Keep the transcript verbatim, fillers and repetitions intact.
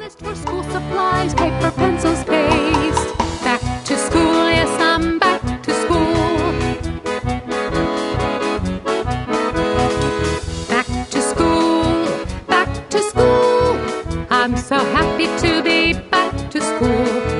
list for school supplies, paper, pencils, paste. Back to school, yes, I'm back to school. Back to school, back to school. I'm so happy to be back to school.